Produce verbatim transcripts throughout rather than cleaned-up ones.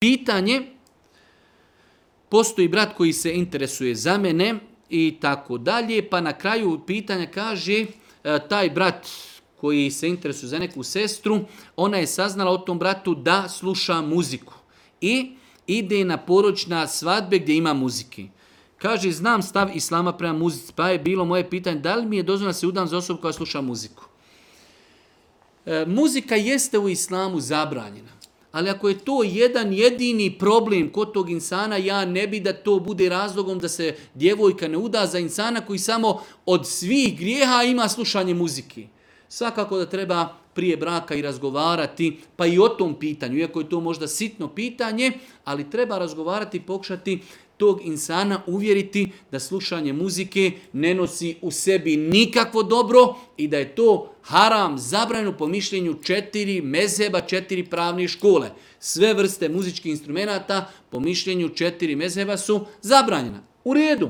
pitanje, postoji brat koji se interesuje za mene i tako dalje, pa na kraju pitanja kaže taj brat koji se interesuje za neku sestru, ona je saznala o tom bratu da sluša muziku i ide na poročna svadbe gdje ima muzike. Kaže, znam stav islama prema muzici, pa je bilo moje pitanje, da li mi je dozvoljeno da se udam za osobu koja sluša muziku? E, muzika jeste u islamu zabranjena, ali ako je to jedan jedini problem kod tog insana, ja ne bi da to bude razlogom da se djevojka ne uda za insana koji samo od svih grijeha ima slušanje muzike. Svakako da treba prije braka i razgovarati, pa i o tom pitanju, iako je to možda sitno pitanje, ali treba razgovarati i pokušati tog insana uvjeriti da slušanje muzike ne nosi u sebi nikakvo dobro i da je to haram, zabranjeno po mišljenju četiri mezheba, četiri pravne škole. Sve vrste muzičkih instrumenata po mišljenju četiri mezheba su zabranjena. U redu.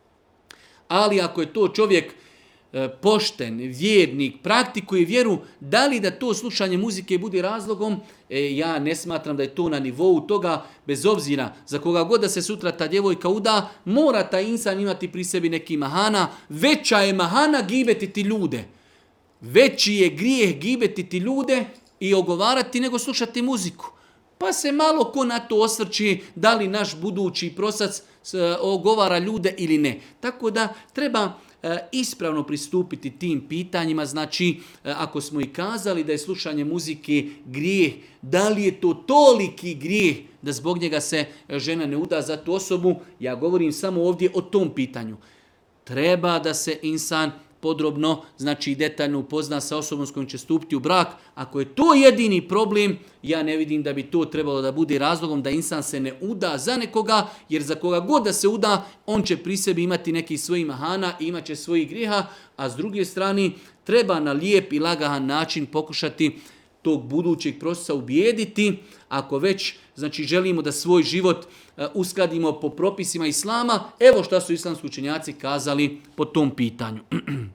Ali ako je to čovjek pošten, vjernik, praktikuje vjeru, da li da to slušanje muzike bude razlogom, e, ja ne smatram da je to na nivou toga, bez obzira za koga god da se sutra ta djevojka uda, mora taj insan imati pri sebi neki mahana, veća je mahana gibetiti ljude. Veći je grijeh gibetiti ljude i ogovarati nego slušati muziku. Pa se malo ko na to osvrći da li naš budući prosac ogovara ljude ili ne. Tako da treba ispravno pristupiti tim pitanjima, znači ako smo i kazali da je slušanje muzike grijeh, da li je to toliki grijeh da zbog njega se žena ne uda za tu osobu, ja govorim samo ovdje o tom pitanju. Treba da se insan podrobno, znači detaljno upozna sa osobom s kojom će stupiti u brak. Ako je to jedini problem, ja ne vidim da bi to trebalo da bude razlogom da insan se ne uda za nekoga, jer za koga god da se uda, on će pri sebi imati neki svojih mahana i imat će svojih grijeha, a s druge strane treba na lijep i lagahan način pokušati tog budućeg prosa ubijediti, ako već znači želimo da svoj život uskladimo po propisima islama, evo šta su islamski učenjaci kazali po tom pitanju.